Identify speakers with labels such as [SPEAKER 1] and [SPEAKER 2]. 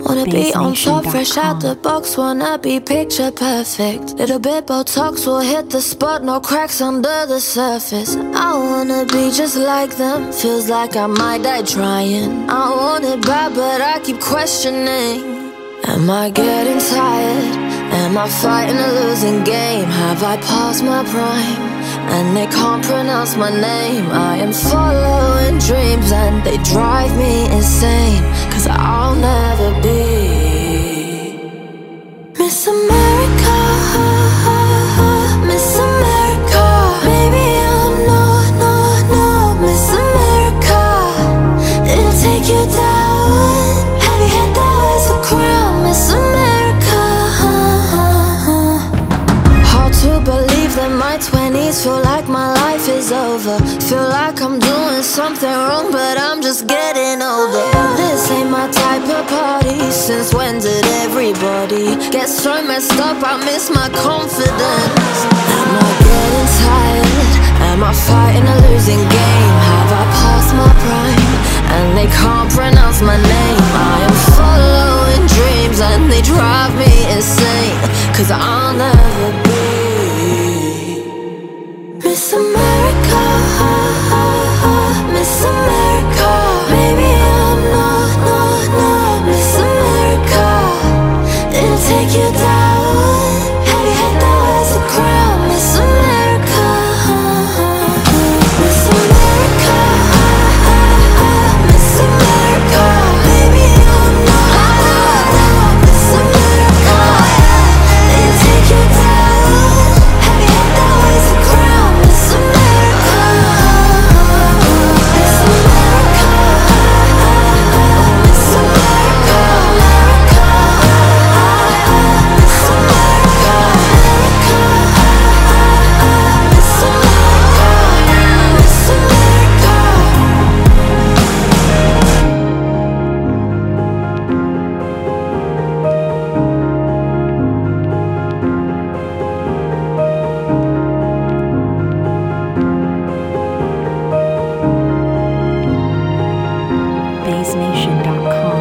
[SPEAKER 1] Wanna be on top, fresh out the box, wanna be picture perfect. Little bit Botox will hit the spot, no cracks under the surface. I wanna be just like them, feels like I might die trying. I want it bad, but I keep questioning. Am I getting tired? Am I fighting a losing game? Have I passed my prime? And they can't pronounce my name. I am following dreams and they drive me insane. Cause I'll never be Miss America, Miss America. Maybe I'm not Miss America. It'll take you down. Have you had that as a crown, Miss America? Hard to believe that my 20s feel like my life is over. Feel like I'm doing something wrong, but I'm just getting older. This ain't my type of party. Since when did everybody get so messed up? I miss my confidence. Am I getting tired? Am I fighting a losing game? Have I passed my prime? And they can't pronounce my name. I am following dreams and they drive me insane. Cause I'll never be Miss America, Miss America. Maybe I'm not Miss America. It'll take you down. Have you had that as a crown, Miss America? Miss America, Miss America. Maybe I'm not Miss America. It'll take you down. Have you had that as a crown, Miss America? Miss America, Miss America, America, Miss America, Miss
[SPEAKER 2] BaseNation.com.